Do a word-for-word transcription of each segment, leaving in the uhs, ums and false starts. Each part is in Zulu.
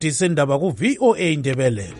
disindaba ku V O A Ndebele.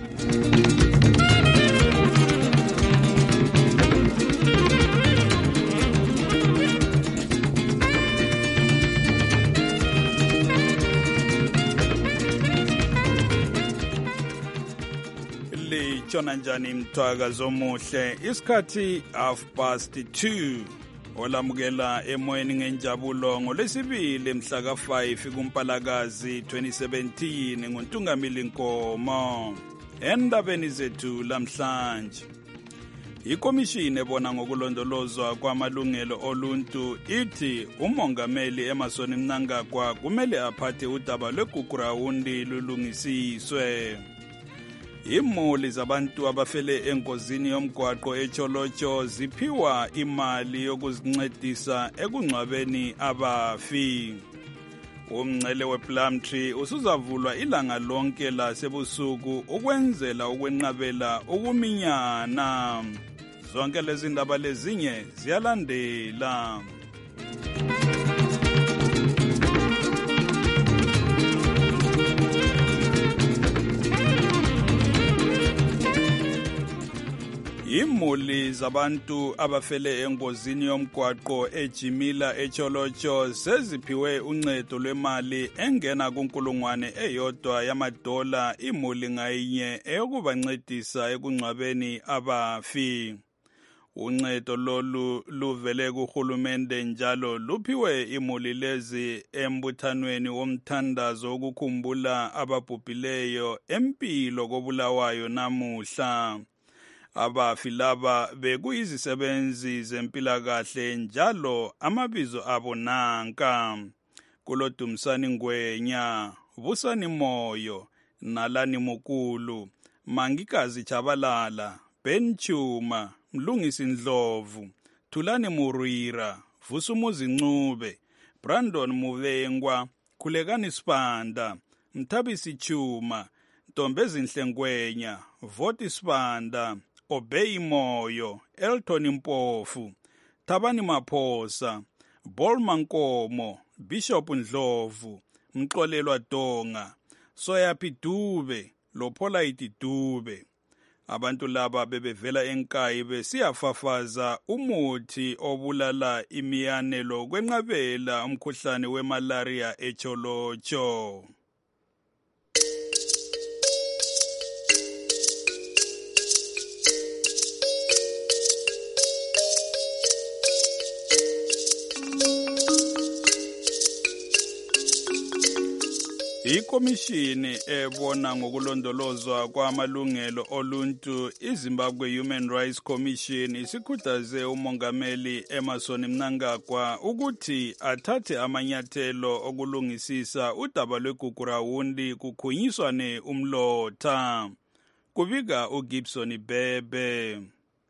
Tshona njani mthwaka zomuhle isikhathi half past two olamukela emoyeni ngenjabulo ngolesibili mhla ka five kuMpalakazi twenty seventeen nguNtungamili Nkomo endabeni zethu lamhlanje. Ikomishini ebona ngokulondolozwa kwamalungelo oluntu ithi umongameli Emmerson Mnangagwa kumele aphathe udaba lweGugurawundi lulungisiswe. Imuli zabantu abafele enkosini yomgwaqo eCholotsho ziphiwa imali yokuzincedisa ekungcwabeni abafi. Umngcele wePlumtree usuzavulwa ilanga lonke lasebusuku ukwenzela ukwenqabela ukuminyana. Zonke lezi ndaba lezinye ziyalandela. Imuli zabantu abafele engozini yomgwaqo eJimila eCholotsho seziphiwe uncedo lwemali engena kunkulungwane eyodwa yamadola imuli ngayinye eyokubancedisa ekungcwabeni abafi. Uncedo lolu luvele kuhulumende njalo luphiwe imuli lezi embuthanweni womthandazo wokukhumbula ababhubhileyo empilo kobulawayo namuhla. Abafi laba bekuyizisebenzi zempilakahle njalo amabizo abo nanka: Kulodumisani Ngwenya, Busani Moyo, Nalani Mukulu, Mangikazi Chabalala, Ben Chuma, Mlungisi Ndlovu, Thulani Murwira, Vusumuzi Ncube, Brandon Muvengwa, Khulekani Sibanda, Mthabisi Chuma, Ntombezinhle Ngwenya, Voti Sibanda, Obey Moyo, Elton Mpofu, Thabani Maphosa, Bolma Nkomo, Bishop Ndlovu, Mxolelwa Donga, Soyaphi Dube, Lopholite Dube. Abantu laba bebevela enkayi besiyafafaza umuthi obulala imiyanelo kwenqabela umkhuhlane wemalaria eCholotsho. Ikomishini ebona ngokulondolozwa kwamalungelo oluntu iZimbabwe Human Rights Commission isikhuthaze umongameli Emmerson Mnangagwa ukuthi athathe amanyathelo okulungisisa udaba lweGugurawundi kukhunyiswane umlotha. Kubika uGibson Bebe.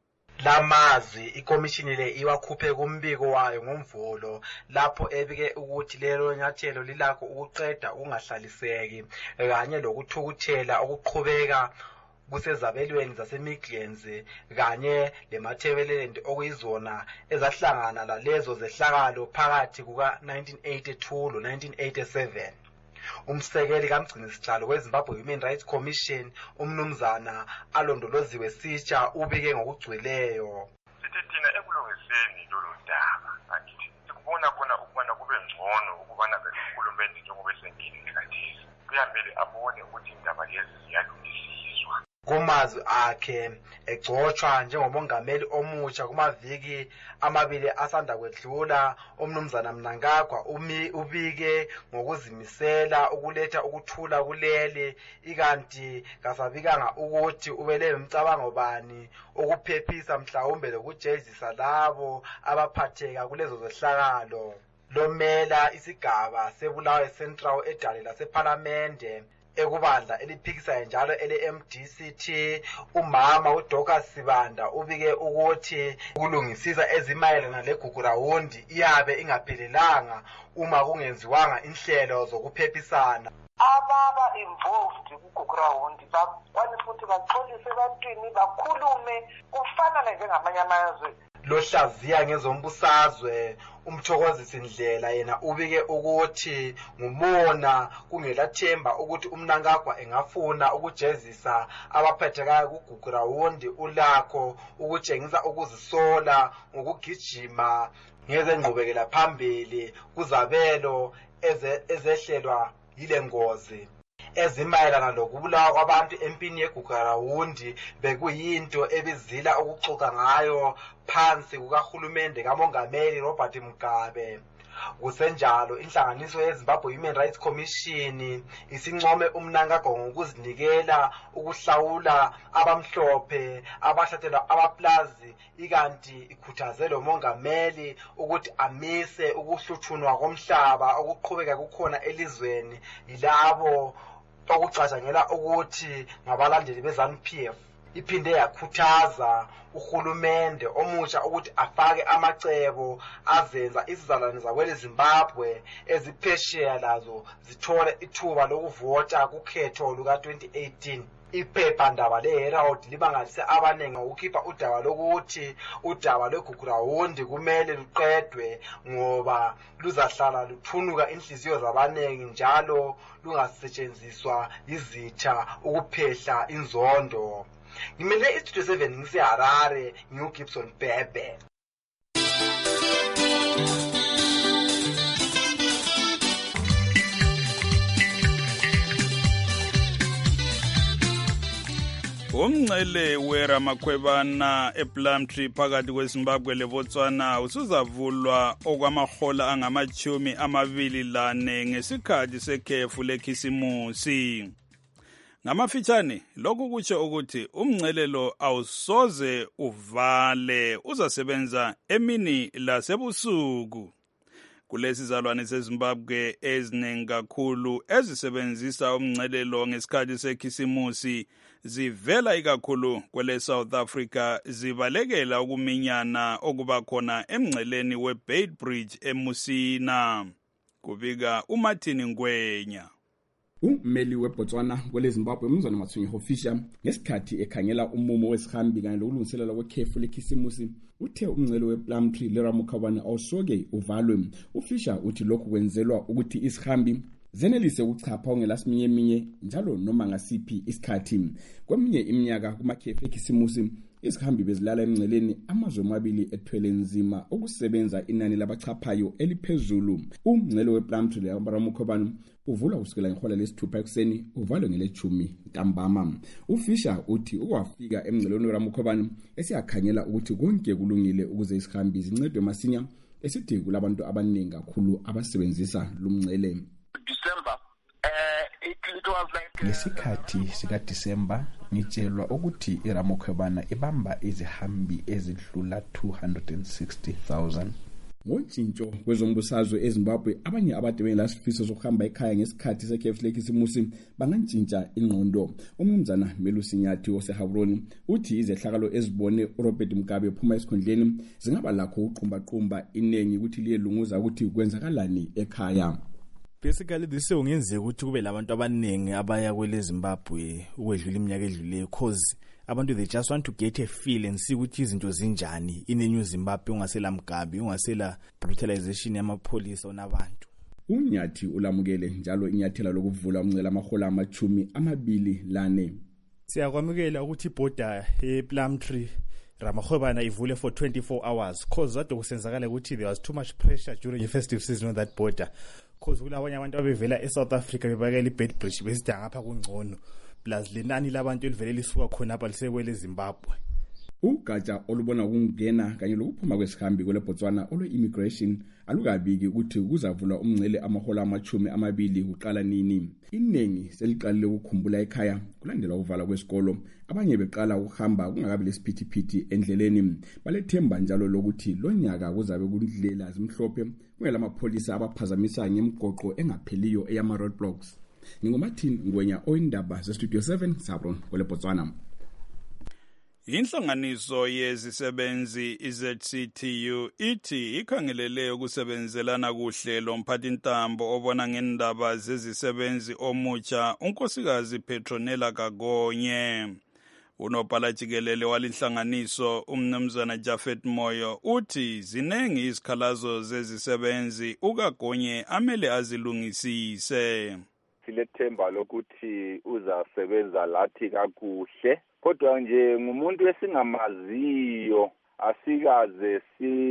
Lamazwi ikomishini le iwakhuphe kumbiko wayo ngomvulo lapho ebike ukuthi lelo nyathelo lilakho ukuqeda ukungahlaliseki kanye lokuthukuthela okuqhubeka kusezabelweni zaseMidlands kanye lemathebelelendi okuyizona ezahlangana lalezo zehlakalo phakathi kuka nineteen eighty-two lo nineteen eighty-seven. Umsekeli kaMgcinisihlalo weZimbabwe Human Rights Commission umnumzana alondoloziwe Sitsha ubike ngokugcweleyo. Sithi thina ekulungiseni lolu daba angithi sikubona khona ukubana kube ngcono ukubana uhulumende njengoba esengile khathesi kuyamele abone ukuthi indaba lezi ziyalungisiswa. Kumazwi akhe egcotshwa njengomongameli omutsha kumaviki amabili asanda kwedlula, umnumzana Mnangagwa umi ubike ngokuzimisela ukuletha ukuthula kuleli, ikanti kasabikanga ukuthi ubele umcabango bani ukuphephisa mhlawumbe lokujezisa labo abaphatheka kulezo zehlakalo. Lomela isigaba seBulawayo Central edale laseParliamente ekubandla eliphikisayo njalo ele-M D C T, umama uDocas Sibanda ubike ukuthi ukulungisisa ezimayelana leGugurawundi iyabe ingaphelelanga uma kungenziwanga inhlelo zokuphephisana. Ababa involved kuGugurawundi bakwanisa ukuthi baxolise ebantwini bakhulume kufana njengamanye amazwe lohlaziya ngezombusazwe uMthokozisi Ndlela yena ubike ukuthi ngumona kungelathemba ukuthi uMnangagwa engafuna ukujezisa abaphethekayo kuGugurawundi ulakho ukutshengisa ukuzisola ngokugijima ngezengqubekela phambili kuzabelo ezehlelwa yile ngozi ezimayelana lokubulawa kwabantu empini yeGugurawundi bekuyinto ebizila ukuxoxa ngayo phansi kukahulumende kamongameli Robert Mugabe. Kusenjalo inhlanganiso yeZimbabwe Human Rights Commission isincome uMnangagwa ngokuzinikela ukuhlawula abamhlophe abahlathelwa abaplazi ikanti ikhuthaze lo mongameli ukuthi amise ukuhluthunwa komhlaba okuqhubeka kukhona elizweni yilabo okucatshangela ukuthi ngabalandeli beZANU P F. Iphinde yakhuthaza uhulumende omusha ukuthi afake amacebo azenza izizalwane zakwele Zimbabwe eziphesheya lazo zithole ithuba lokuvota kukhetho luka twenty eighteen. Iphephandaba leHerald libangalise abanengi ngokukhipha udaba lokuthi udaba lweGugurawundi kumele luqedwe ngoba luzahlala luthunuka inhliziyo zabanengi njalo lungasetshenziswa izitha ukuphehla inzondo. Ngimele iStudio seven ngiseHarare ngiuGibson Bhebhe. Umngcele weRamakhwebana ePlumtree phakathi kweZimbabwe leBotswana usuzavulwa okwamahola angamachumi amabili lane ngesikhathi sekhefu lekhisimusi. Ngamafitshane lokhu kutsho ukuthi umngcele lo awusoze uvale uzasebenza emini lasebusuku. Kulesi zalwane seZimbabwe eziningi kakhulu ezisebenzisa umngcele lo ngesikhathi sekhisimusi zivela ikakhulu kwele South Africa zibalekela ukuminyana okuba khona emngceleni weBeitbridge eMusina. Kubika uMartin Ngwenya. Ummeli weBotswana kwele Zimbabwe Mzwana Matshwenyo Fisher ngesikhathi ekhangela umumo wesihambi kanye lokulungiselela kwekhefu lekhisimusi uthe umngcele wePlumtree leRamakhwebana awusoke uvalwe. UFisher uthi lokhu kwenzelwa ukuthi isihambi zenelise ukuchapha ongelasiminye eminye njalo noma ngasiphi isikhathi. Kweminye iminyaka kumakhefu lekhisimusi isihambi bezilala emngceleni amazwe amabili ethwele nzima ukusebenza inani labachaphayo eliphezulu. Umngcele wePlumtree leRamakhwebana uvula kusukela ngehola lesithupha ekuseni uvalwe ngelechumi ntambama. UFisher uthi ukwafika emngceleni weRamakhwebana esiyakhanyela ukuthi konke kulungile ukuze isihambi zincedwe masinya esithi kulabantu abaningi kakhulu abasebenzisa lumngcele. December uh, it, it was like ngesikhathi sika December ngitshelwa ukuthi iRamakhwebana ibamba izihambi ezidlula two hundred sixty thousand. Ngotshintsho kwezombusazwe eZimbabwe abanye abadebe lasifiso sokuhamba ekhaya ngesikhathi sekhefu lekhisimusi bangantshintsha ingqondo. Umnumzana Melusi Nyathi oseHavroni uthi izehlakalo ezibone uRobert Mugabe ephuma esikhundleni zingaba lakho uqhumba-qhumba inengi ukuthi liyelunguza ukuthi kwenzakalani ekhaya. Basically this ungenzeka ukuthi kube labantu abaningi abaya kwele Zimbabwe ukwedlula iminyaka edlule cause abantu they just want to get a feel and see ukuthi izinto zinjani in New Zimbabwe ungasela Mugabe ungasela brutalization yamapholisa onabantu. Unyathi ulamukele njalo inyathela lokuvula umngcele amahola amachumi amabili lane. Siyakwamukela ukuthi iborder ePlumtree Ramakhwebana ivule for twenty-four hours cause that kusenzakala ukuthi there was too much pressure during the festive season on that border cause kulabanye abantu abevela eSouth Africa bebakela iBeitbridge besidanga ngapha kungcono plus lenani labantu elivele lisuka khona apha lisekwele Zimbabwe. Ugatsha olubona ukungena kanye lokuphuma kwesihambi kwele Botswana olwe immigration alukabiki ukuthi kuzavula umngcele amahola amachumi amabili uqala nini. Inengi seliqalile ukukhumbula ekhaya kulandela uvala kwesikolo abanye beqala ukuhamba kungakabi lesiphithiphithi endleleni balethemba njalo lokuthi lonyaka kuzabe kundlela zimhlophe kungela amapholisa abaphazamisa ngemgoqo engapheliyo eyama roadblocks. NginguMartin Ngwenya oyindaba zeStudio seven Sabron kwele Botswana. Inhlanganiso yezisebenzi iZ C T U ithi ikhangelele ukusebenzelana kuhle lomphathintambo obona ngendaba zezisebenzi omutsha unkosikazi Petronella Kagonye. Unobhala jikelele walinhlanganiso umnumzana Japhet Moyo uthi zinengi izikhalazo zezisebenzi ukagonye amele azilungisise. Silethemba lokuthi uzasebenza lathi kakuhle, kodwa nje ngumuntu esingamaziyo asikaze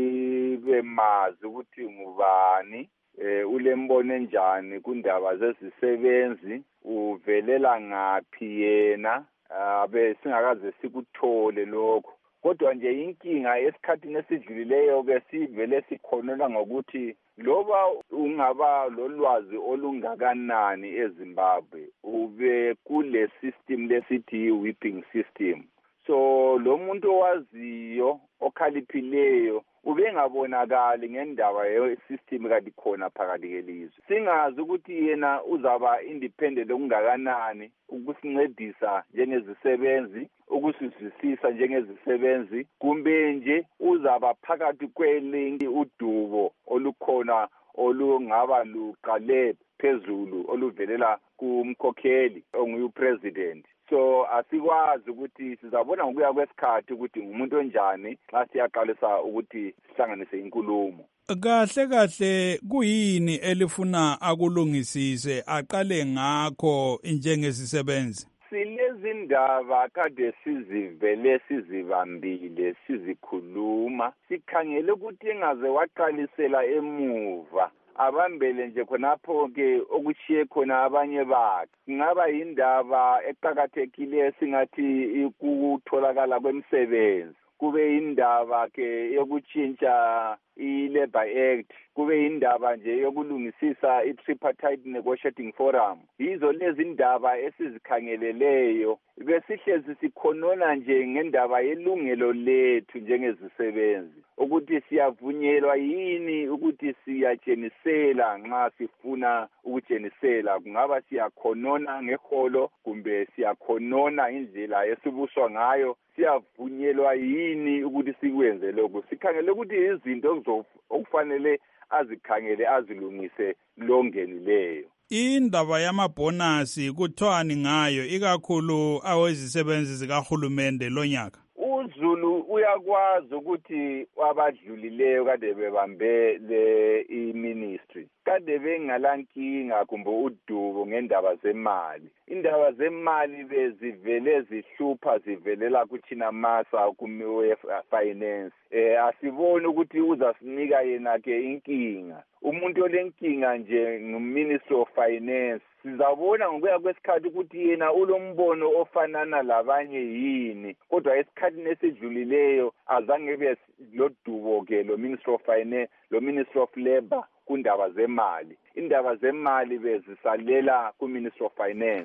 sibe mazi ukuthi ngubani, e, ulembono enjani kundaba zezisebenzi, uvelela ngaphi yena, abe singakaze sikuthole lokho. Kodwa nje inkinga esikhathini esidlulileyo ke sivele sikhonona ngokuthi loba ungaba lolwazi olungakanani eZimbabwe ube kule system lesithi whipping system. So lo muntu owaziyo okhaliphileyo ubengabonakali ngendaba ye-system kadi khona phakathi kelizwe. Singazi ukuthi yena uzaba independent okungakanani ukusincedisa njengezisebenzi, ukusizwisisa njengezisebenzi, kumbe nje uzaba phakathi kwelingi udubo olukhona olungaba luqale phezulu oluvelela kumkhokheli onguye upresident. So asikwazi ukuthi sizabona ngokuya kwesikhathi ukuthi ngumuntu onjani xa siyaqalisa ukuthi sihlanganise inkulumo. Kahle kahle kuyini elifuna akulungisise aqale ngakho njengesisebenzi? Silezi ndaba kade sizivele sizibambile sizikhuluma, sikhangele ukuthi engaze waqalisela emuva abambele nje khonapho ke okuchiye khona abanye bakhe. Ngaba yindaba eqhakathekile singathi ukutholakala kwemsebenzi, kube indaba ke yokutshintsha i-Labor Act, kube indaba nje yokulungisisa i-tripartite negotiating forum. Yizo lezi indaba esizikhangeleleyo, besihlezi sikhonona nje ngendaba yelungelo lethu njengezisebenzi, ukuthi siyavunyelwa yini ukuthi siyatshenisela nxa sifuna ukutshenisela. Kungaba siyakhonona ngeholo kumbe siyakhonona indlela esibuswa ngayo, siyavunyelwa yini ukuthi sikwenze lokho. Sikhangele ukuthi izinto okufanele azikhangele azilungise longenileyo. Indaba yamabonasi kuthwani ngayo ikakhulu awezisebenzi zikahulumende lonyaka? uZulu uyakwazi ukuthi abadlulileyo kade bebambe le iministry kade bengalankinga kumbe udubo ngendaba zemali. Indaba zemali bezivele zihlupha zivelela kuthina masa kumiwe finance. Eh asiboni ukuthi uzasinika yena ke inkinga. Umuntu olenkinga nje nguminister of finance. Sizabona ngokuya kwesikhathi ukuthi yena ulombono ofanana labanye yini, kodwa esikhathini esidlulileyo azange be lodubo ke lo minister of finance lo minister of labor kundaba zemali. Indaba zemali bezisalela ku minister of finance.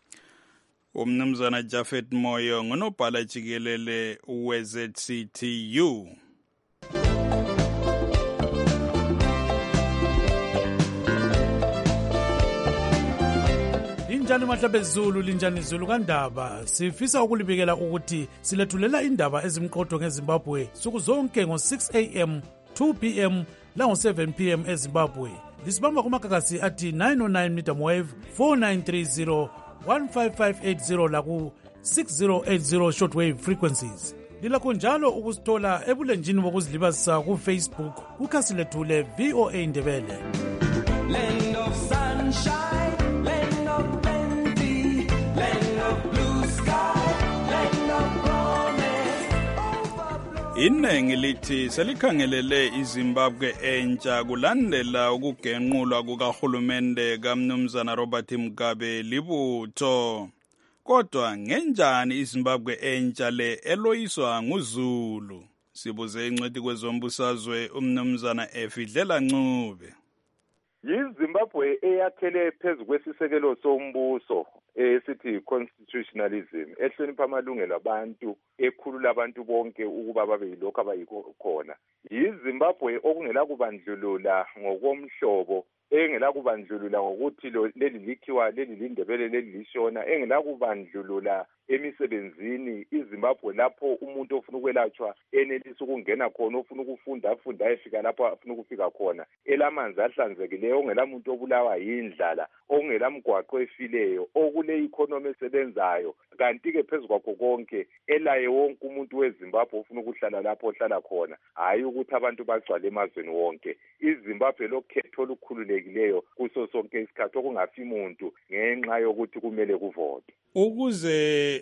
Umnumzana Japhet Moyo ngonobhala jikelele we-Z C T U. Linjani mahlabe Zulu, linjani Zulu kandaba. Sifisa ukulibikela ukuthi silethulela indaba ezimqoqo ngeZimbabwe suku zonke ngo six a m, two p m lango seven p m eZimbabwe. Lisibamba kumakakasi athi nine oh nine medium wave, four nine three zero, one five five eight zero laku six zero eight zero shortwave frequencies. Lilakho njalo ukusithola ebulenjini bokuzilibazisa ku Facebook kukhasi lethu le V O A Ndebele. Land of sunshine, land of plenty, land of blue sky, land of promise. Inengi lithi selikhangelele iZimbabwe entsha kulandela ukugenqulwa kukahulumende kaMnumzana Robert Mugabe libutho. Kodwa ngenjani iZimbabwe entsha le eloyiswa nguZulu? Sibuze incwadi kwezombusazwe umnumzana Efidlela Ncube. yiZimbabwe eyakhele phezu kwesisekelo sombuso esithi constitutionalism ehlonipha amalungelo abantu ekhulula abantu bonke ukuba babe yilokho abayikho khona. yiZimbabwe okungela kubandlulula ngokomhlobo, engela kubandlulula ngokuthi leli likhiwa leli lindebele leli lishona, engela kubandlulula emisebenzini iZimbabwe lapho umuntu ofuna ukwelatshwa enelisa ukungena khona, ofuna ukufunda afunda ayefika lapho afuna ukufika khona, elamanzi ahlanzekileyo, ongelamuntu obulawa yindlala, ongelamgwaqo efileyo, okule economy esebenzayo, kanti-ke phezu kwakho konke elaye wonke umuntu weZimbabwe ofuna ukuhlala lapho ohlala khona, hayi ukuthi abantu bagcwale emazweni wonke. iZimbabwe lokhetho olukhululekileyo kuso sonke isikhathi okungafi muntu ngenxa yokuthi kumele kuvote. Ukuze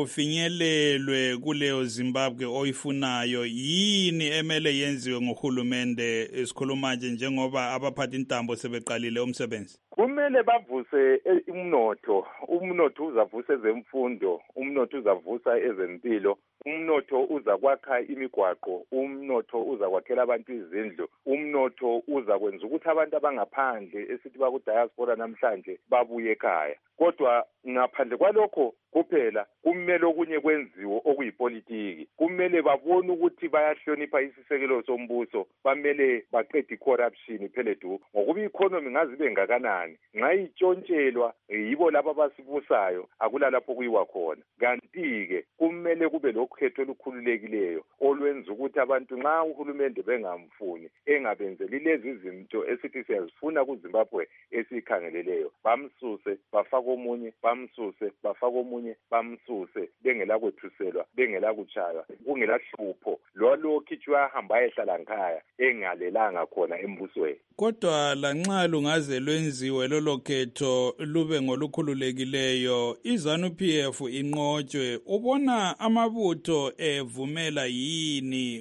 kufinyelelwe kuleyo Zimbabwe oyifunayo, yini emele yenziwe ngohulumende esikhuluma nje njengoba abaphathi intambo sebeqalile umsebenzi? Kumele bavuse umnotho, umnotho uzavusa ezemfundo, umnotho uzavusa ezempilo, umnotho uzakwakha imigwaqo, umnotho uzakwakhela abantu izindlu, umnotho uzakwenza ukuthi abantu abangaphandle esithi baku diaspora namhlanje babuye ekhaya. Kodwa ngaphandle kwalokho kuphela kumele okunye kwenziwe okuyipolitiki. Kumele babone ukuthi bayahlonipha isisekelo sombuso, bamele baqede icorruption pheledu. Ngokuba economy ngazi bengakanani, nxa itshontshelwa yibo laba basibusayo, akula lapho kuyiwa khona. Kanti-ke kumele kube lokhetho olukhululekileyo olwenza ukuthi abantu nxa uhulumende bengamfuni engabenzeli lezi izinto esithi siyazifuna kuZimbabwe esiyikhangeleleyo, bamsuse bafaka omunye, bamsuse bafaka omunye, bamsuse bengela kwethuselwa, bengela kuchaywa, kungela hlupho lo khitshwa hamba ehlala nkhaya engalelanga khona embusweni. Kodwa lanxa lungaze lwenziwe lolo khetho lube ngolukhululekileyo, iZANU-P F inqotshwe, ubona amabutho evumela yini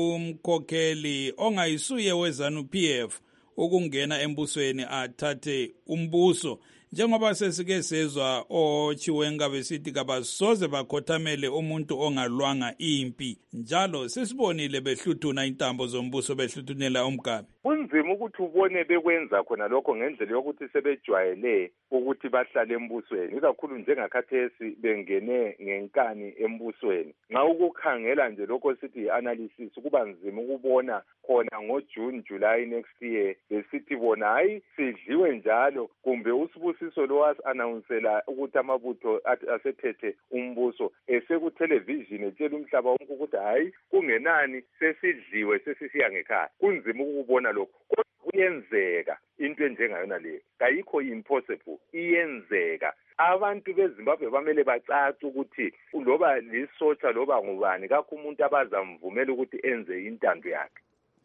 umkhokheli ongayisuye weZANU-P F ukungena embusweni athathe umbuso? Njengoba sesike sezwa oChiwenga besithi kabasoze bakhothamele umuntu ongalwanga impi, njalo sesibonile behluthuna intambo zombuso behluthunela umgabe. Kunzima ukuthi ubone bekwenza khona lokho ngendlela yokuthi sebejwayele ukuthi bahlale embusweni, ikakhulu njengakhathesi bengene ngenkani embusweni. Nxa ukukhangela nje lokho sithi analysis kuba nzima ukubona khona ngoJune July next year besithi bona hayi sidliwe njalo, kumbe usibusiso lo was-announcela ukuthi amabutho asethethe umbuso eseku television etshela umhlaba wonke ukuthi hayi kungenani sesidliwe sesisiya ngekhaya. Kunzima ukubona lokho, kodwa kuyenzeka into enjengayona leyo, kayikho impossible, iyenzeka. Abantu beZimbabwe bamele bacace ukuthi loba lisotsha loba ngubani kakho umuntu abazamvumela ukuthi enze intando yakhe.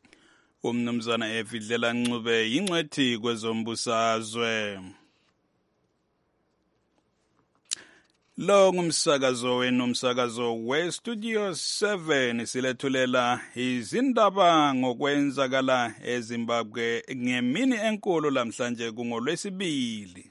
Umnumzana Efidlela Ncube yingcwethi kwezombusazwe. Lo ngumsakazo wenu, umsakazo we-Studio seven, silethulela izindaba ngokwenzakala eZimbabwe ngemini enkulu lamhlanje kungolwesibili.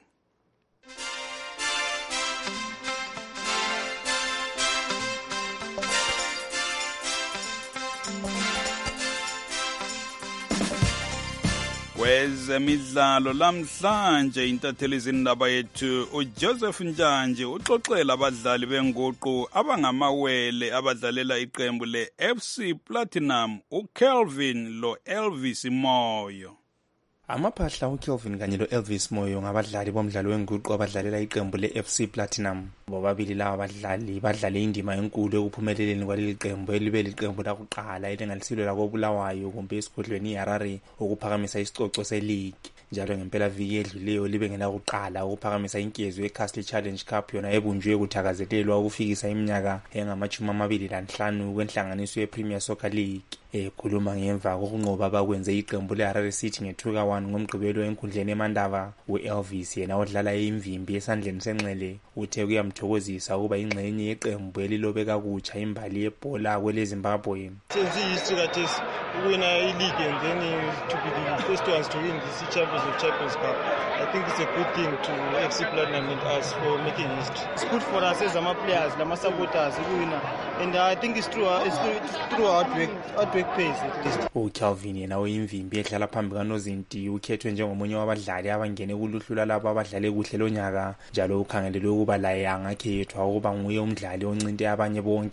Kwezemidlalo lamhlanje intatheli izindaba yethu uJoseph Njanje uxoxela abadlali benguqu abangamawele abadlalela iqembu le-F C Platinum, uKelvin lo Elvis Moyo. Amaphahla uKelvin kanye lo Elvis Moyo ngabadlali bomdlalo wenguqu abadlalela iqembu le-F C Platinum. Bobabili laba badlali badlale indima enkulu ekuphumeleleni kwaleli qembu elibe liqembu lakuqala elingalisilwe lakobulawayo kumbe esigodlweni iHarare ukuphakamisa isicoco se-league. Njalo ngempela viki edluleyo libe ngelakuqala ukuphakamisa inkezo ye-Castle Challenge Cup yona ebunjwe kuthakazelelwa ukufikisa iminyaka engamachumi amabili lanhlanu kwenhlanganiso ye-Premier Soccer League. Ekhuluma ngemva kokunqoba abakwenze iqembu leHarare City nge-two to one ngomgqibelo enkundleni eMandava, u-Elvis yena odlala imvimbi esandleni senxele uthe kuyamthokozisa ukuba ingxenye yeqembu elilobe kakutsha imbali yebhola kweleZimbabwe. Since history that is win a league and then to be the first ones to win the Champions of Champions Cup, I think it's a good thing to F C Platinum and us for making history. It's good for us as our players, our supporters, winner, and I think it's true. It's through hard work, hard work pays at least. uKelvin yena oyimvimbi edlala phambi kaNozinti ukhethwe njengomunye wabadlali abangene kuluhlu labo abadlale kuhle lonyaka, njalo ukhangelelwe ukuba laye angakhethwa ukuba nguye umdlali oncinte abanye bonke.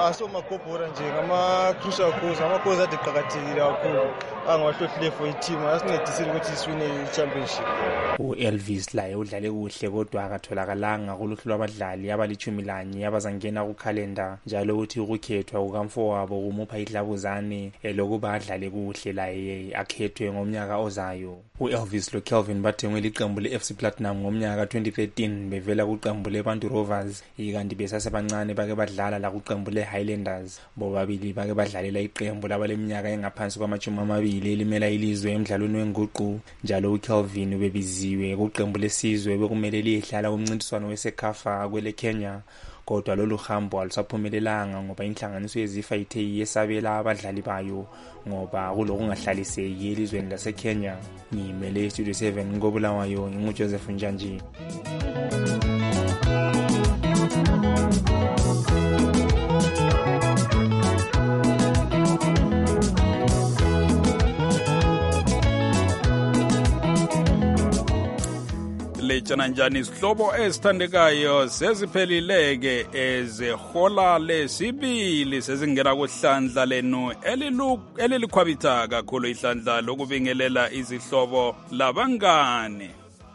asomakobhora nje ngama-crucial goals ama-goals ade qakathekile kakhulu angawahlohlileyo for iteam asincedisile ukuthi siwine i-championship. U-Elvis laye udlale kuhle kodwa akatholakalanga kuluhlu lwabadlali abalichumi lanye abazangena kukhalenda njalo ukuthi ukukhethwa kukamfowabo kumupha idlabuzane elokuba adlale kuhle laye akhethwe ngomnyaka ozayo. U-Elvis lo-Kelvin bathengwe liqembu le-F C Platinum ngomnyaka twenty thirteen bevela kuqembu le-Bantu Rovers ikanti besasebancane bake badlala la kuqembu le-Highlanders. Bobabili bake badlalela iqembu labaleminyaka engaphansi kwamachumi amabili elimela ilizwe emdlalweni wenguqu njalo u-Kelvin ubebiziwe kuqembu lesizwe bekumele liyehlala kumncintiswano weSekafa kwele Kenya kodwa lolu hambo alusaphumelelanga ngoba inhlanganiso yezifa ithe yesabela abadlali bayo ngoba kulokungahlaliseki elizweni laseKenya. Ngimele Studio seven ngobulawayo nginguJoseph Njanji. Lejana njani isihlobo esithandekayo seziphelileke ezehola lesibili sezingena kuhlandla lenu elilikhwabitha kakhulu ihlandla lokubingelela izihlobo labangane.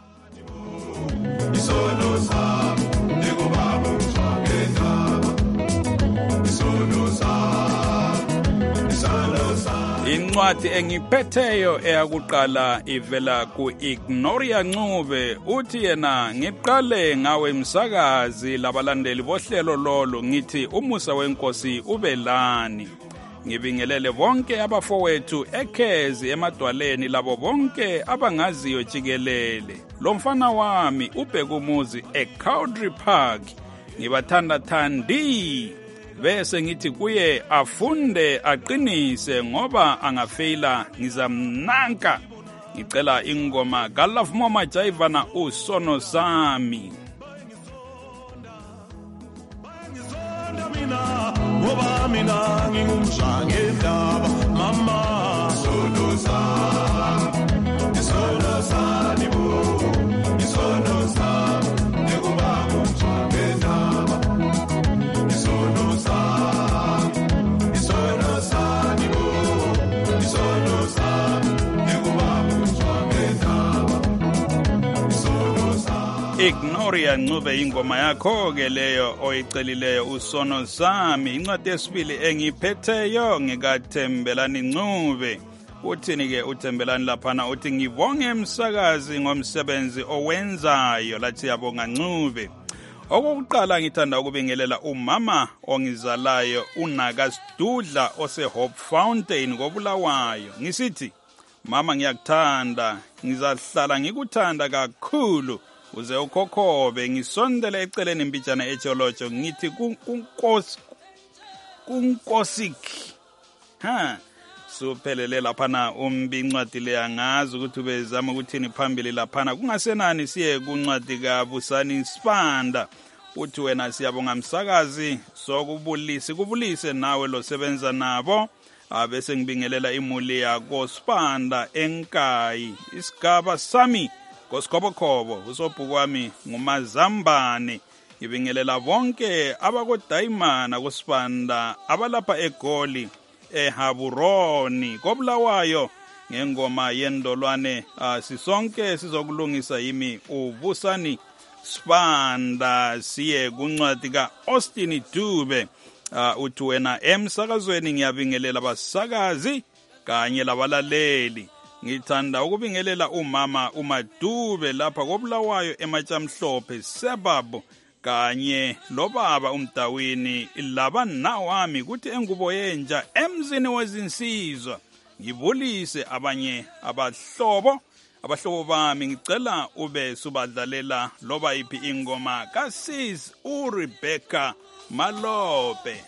Isono sami ngikubaba ngizwakendaba isono sami isono sami. Incwadi engiphetheyo eyakuqala ivela ku-Ignoria Ncube uthi yena ngiqale ngawe msakazi labalandeli bohlelo lolo ngithi umusa wenkosi ubelani. Ngibingelele bonke abafowethu ekhezi emadwaleni labo bonke abangaziyo jikelele. Lo mfana wami ubheka umuzi eCowdry Park ngibathanda thandi. Bese ngithi kuye afunde aqinise ngoba angafeyila ngizamnanka. Ngicela ingoma kaLove Mama Jaiva na usono sami. Ngizonda mina ngoba mina ngingumshangedaba mama sono sami sono sami bo sono sami ngikuba ngumshangedaba sono sami sono sami bo sono sami ngikuba ngumshangedaba sono sami. Ignoria Ncube ingoma yakho ke leyo oyicelileyo usono sami. Incwadi yesibili engiphetheyo ngikaThembelani Ncube uthini ke uThembelani laphana uthi ngibonge emsakazi ngomsebenzi owenzayo lathi yabonga Ncube. Okokuqala ngithanda ukubingelela umama ongizalayo uNaka Sidudla oseHope Fountain koBulawayo. Ngisithi mama ngiyakuthanda ngizahlala ngikuthanda kakhulu uze ukhokhobe ngisondele eceleni impitshana ejolojo ngithi kunkosi kunkosiki ha suphelele laphana umbincwadi le angazi ukuthi ubezama ukuthini phambili laphana kungasenani siye kuncwadi kaBusani Sibanda uthi wena siyabonga msakazi sokubulisi kubulise nawe lo sebenza nabo abese ngibingelela imuli yako Sibanda enkayi isigaba sami Kosikobokhobo usobhuku wami ngumazambane. Ngibingelela bonke abakodayimana kuSibanda abalapha eGoli eHaburoni koBulawayo ngengoma yendolwane uh, sisonke sizokulungisa yimi uBusani Sibanda. Siye kuncwadi ka-Austin Dube uh, uthi wena emsakazweni ngiyabingelela abasakazi kanye labalaleli. Ngithanda ukubingelela umama uMadube lapha koBulawayo eMatshamhlophe sebabo kanye lobaba uMdawini laba nawami kuthi engubo yenja emzini wezinsizwa. Ngibulise abanye abahlobo abahlobo bami ngicela ube subadlalela loba iphi ingoma kaSis uRebecca Malope.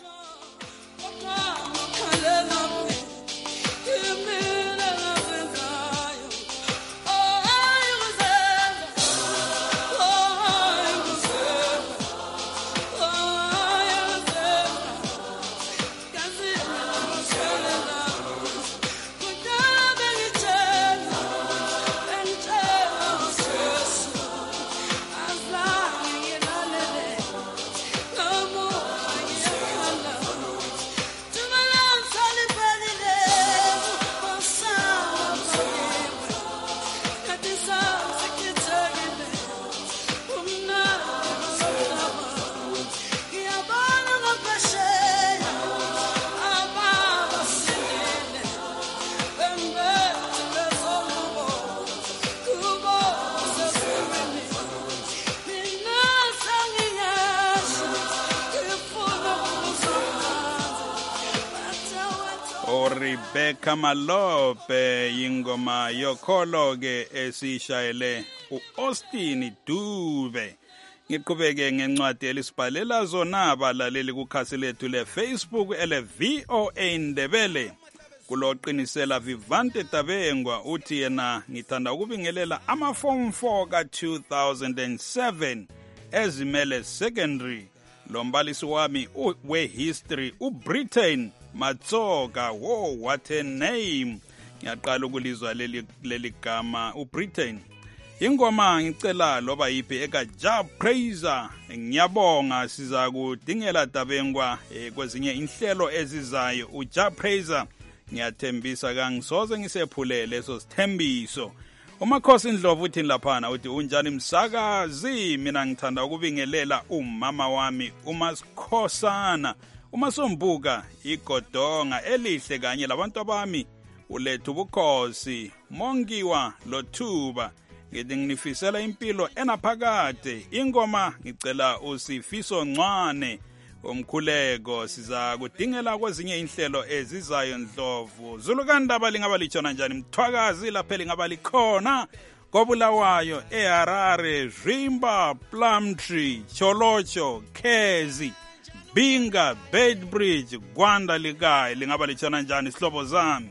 Rebecca Malope ingoma yokholo ke esishayele uAustin Dube. Ngiqhubeke ngencwadi elisibhalela zona abalaleli kukhasi lethu leFacebook ele V O A Ndebele. Kuloqinisela Vivante Tabengwa uthi yena ngithanda ukubingelela ama form four ka two thousand seven ezimele secondary. Lo mbalisi wami we history uBritain Matsoka. Whoa, what a name. Ngiyaqala ukulizwa leli leli gama uBritain. Ingoma ngicela loba yipi eka Ja Praiser. Ngiyabonga siza kudingela Tabengwa eh, kwezinye inhlelo ezizayo uJa Praiser. Ngiyathembisa kangisoze ngisephule leso sithembiso. Umakhosi Ndlovu uthi laphana uthi unjani msakazi, mina ngithanda ukubingelela umama wami uMasikhosana uMasombuka igodonga elihle kanye labantu abami ulethu bukhosi Mongiwa Lothuba. Ngithi nginifisela impilo enaphakade. Ingoma ngicela uSifiso Ncwane umkhuleko siza kudingela kwezinye inhlelo ezizayo Ndlovu. Zulukandaba lingaba lichona njani Mthwakazi lapha lingaba likhona koBulawayo eHarare Rimba Plumtree Cholocho Khezi Binga Bedbridge Gwanda likai lingaba lichona njani sihlobo zami.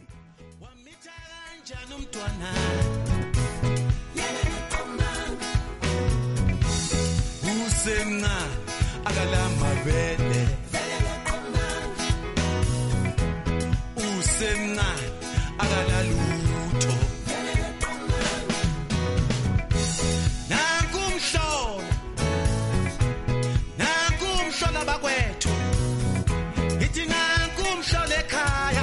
Usenga akala mabele usenga akala lutho nakumhlola nakumhlola bakwethu ithi nakumhlola ekhaya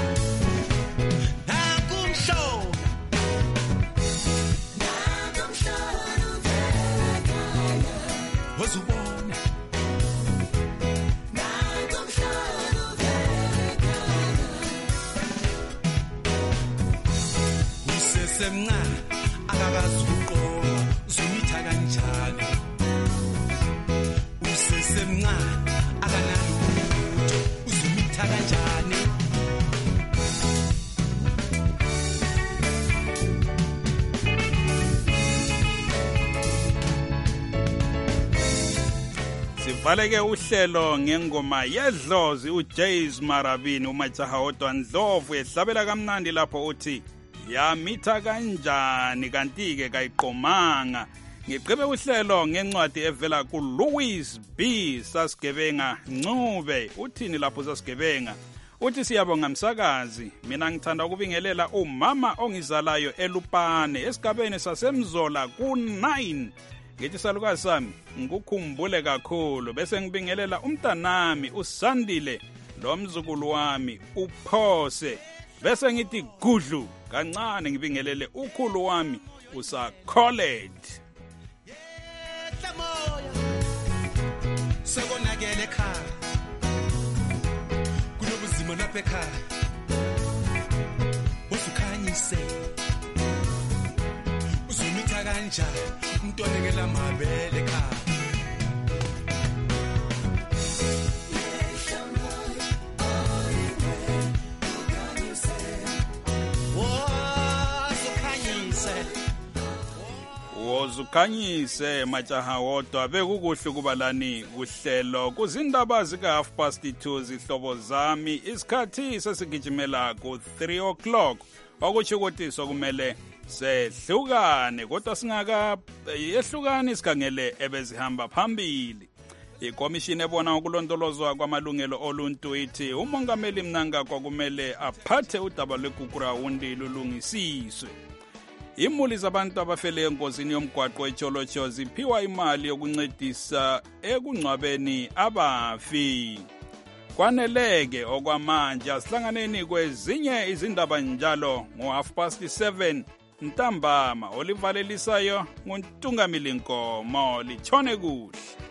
nakumhlola nakumhlola uvekhaya wazubona semna akakazuqoba zumitha kanjani usesemna akanalutho uzumitha kanjani Sivaleke uhlelo ngengoma yedlozi uJays Marabini umajaha odwa Ndlovu ehlabela kamnandi lapho uthi yamitha kanjani kanti ke kayiqomanga. Ngiqhebe uhlelo ngencwadi evela ku Louis B Sasigebenga Ncube. Uthini lapho Sasigebenga? Uthi siyabonga msakazi, mina ngithanda ukubingelela umama ongizalayo eLupane esigabeni sasemzola ku nine. Ngithi salukazi sami ngikukhumbule kakhulu bese ngibingelela umntanami uSandile lo mzukulu wami uPhose. Bese ngithi gudlu kancane ngibingelele ukhulu wami usaCollet. Moya sekonakele ekhaya kunobuzima lapha ekhaya usukhanyise uzumitha kanjani umntwanekela mabele ekhaya Wozukhanyise majaha wodwa bekukuhle kubalani kuhlelo kuzindaba zika half past two zihlobo zami isikhathi sesigijimela ku three o'clock okuthi ukuthi sokumele sehlukane kodwa singaka yehlukane sikhangele ebezihamba phambili. Ikomishini ebona ukulondolozwa kwamalungelo oluntu ithi umongameli Mnanga kwakumele aphathe udaba lweGugurawundi lulungisiswe. Imuli zabantu abafele enkosini yomgwaqo eCholocho ziphiwa imali yokuncedisa ekungcwabeni abafi. Kwaneleke okwamanje asihlanganeni kwezinye izindaba njalo ngo half past seven ntambama olivalelisayo nguntungamili Nkomo lichone kuhle.